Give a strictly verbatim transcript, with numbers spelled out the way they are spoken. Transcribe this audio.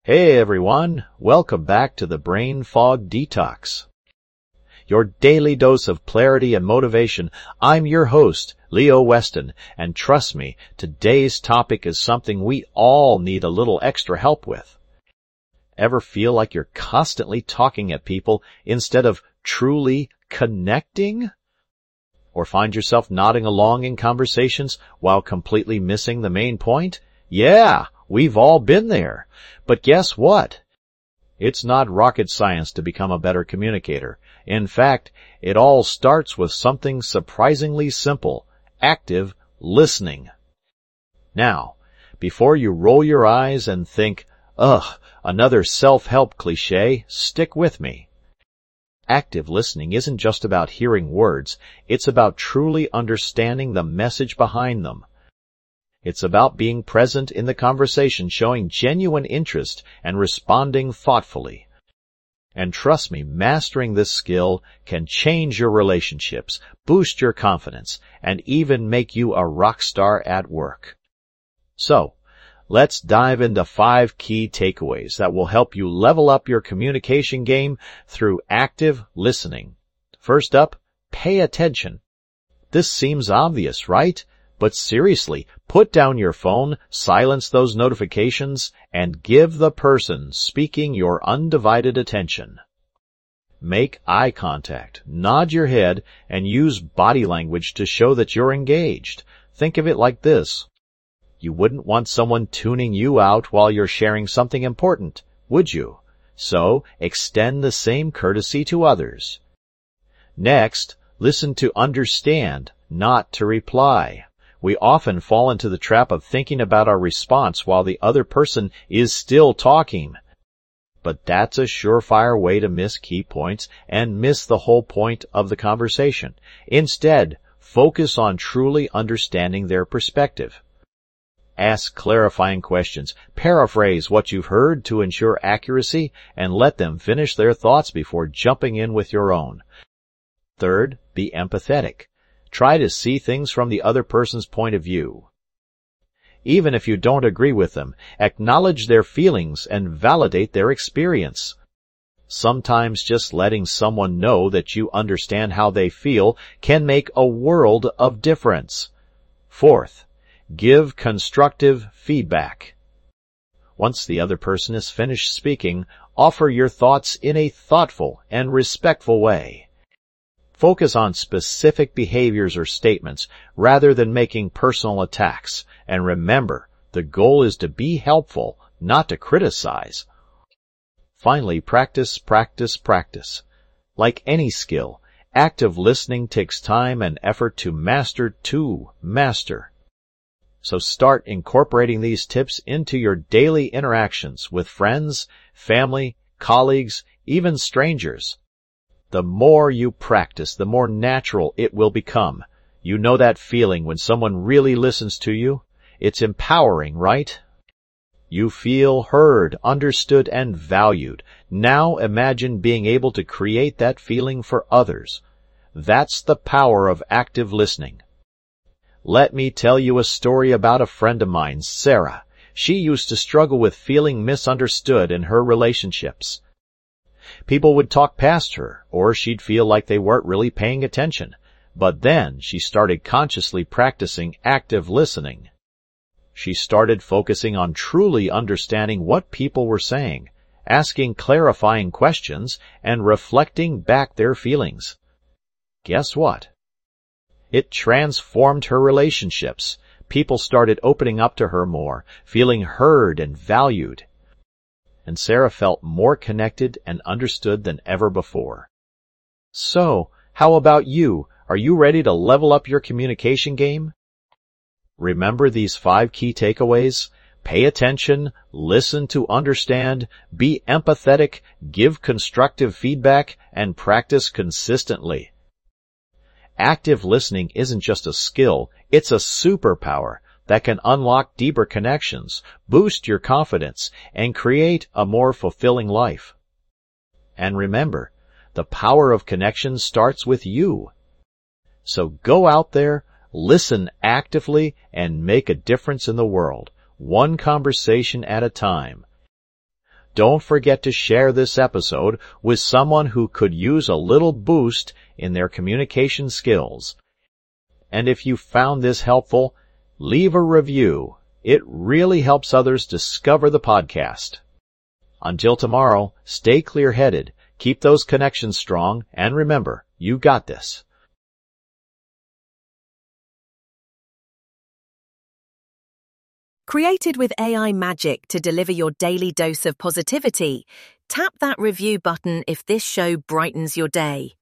Hey everyone, welcome back to the Brain Fog Detox. Your daily dose of clarity and motivation. I'm your host, Leo Weston, and trust me, today's topic is something we all need a little extra help with. Ever feel like you're constantly talking at people instead of truly connecting? Or find yourself nodding along in conversations while completely missing the main point? Yeah, we've all been there. But guess what? It's not rocket science to become a better communicator. In fact, it all starts with something surprisingly simple: active listening. Now, before you roll your eyes and think, ugh, another self-help cliche, stick with me. Active listening isn't just about hearing words, it's about truly understanding the message behind them. It's about being present in the conversation, showing genuine interest, and responding thoughtfully. And trust me, mastering this skill can change your relationships, boost your confidence, and even make you a rock star at work. So, let's dive into five key takeaways that will help you level up your communication game through active listening. First up, pay attention. This seems obvious, right? But seriously, put down your phone, silence those notifications, and give the person speaking your undivided attention. Make eye contact, nod your head, and use body language to show that you're engaged. Think of it like this. You wouldn't want someone tuning you out while you're sharing something important, would you? So, extend the same courtesy to others. Next, listen to understand, not to reply. We often fall into the trap of thinking about our response while the other person is still talking. But that's a surefire way to miss key points and miss the whole point of the conversation. Instead, focus on truly understanding their perspective. Ask clarifying questions, paraphrase what you've heard to ensure accuracy, and let them finish their thoughts before jumping in with your own. Third, be empathetic. Try to see things from the other person's point of view. Even if you don't agree with them, acknowledge their feelings and validate their experience. Sometimes just letting someone know that you understand how they feel can make a world of difference. Fourth, give constructive feedback. Once the other person is finished speaking, offer your thoughts in a thoughtful and respectful way. Focus on specific behaviors or statements rather than making personal attacks. And remember, the goal is to be helpful, not to criticize. Finally, practice, practice, practice. Like any skill, active listening takes time and effort to master to master. So start incorporating these tips into your daily interactions with friends, family, colleagues, even strangers. The more you practice, the more natural it will become. You know that feeling when someone really listens to you? It's empowering, right? You feel heard, understood, and valued. Now imagine being able to create that feeling for others. That's the power of active listening. Let me tell you a story about a friend of mine, Sarah. She used to struggle with feeling misunderstood in her relationships. People would talk past her, or she'd feel like they weren't really paying attention. But then she started consciously practicing active listening. She started focusing on truly understanding what people were saying, asking clarifying questions, and reflecting back their feelings. Guess what? It transformed her relationships. People started opening up to her more, feeling heard and valued. And Sarah felt more connected and understood than ever before. So, how about you? Are you ready to level up your communication game? Remember these five key takeaways? Pay attention, listen to understand, be empathetic, give constructive feedback, and practice consistently. Active listening isn't just a skill, it's a superpower that can unlock deeper connections, boost your confidence, and create a more fulfilling life. And remember, the power of connection starts with you. So go out there, listen actively, and make a difference in the world, one conversation at a time. don't forget to share this episode with someone who could use a little boost in their communication skills. And if you found this helpful, leave a review. It really helps others discover the podcast. Until tomorrow, stay clear-headed, keep those connections strong, and remember, you got this. Created with A I magic to deliver your daily dose of positivity, tap that review button if this show brightens your day.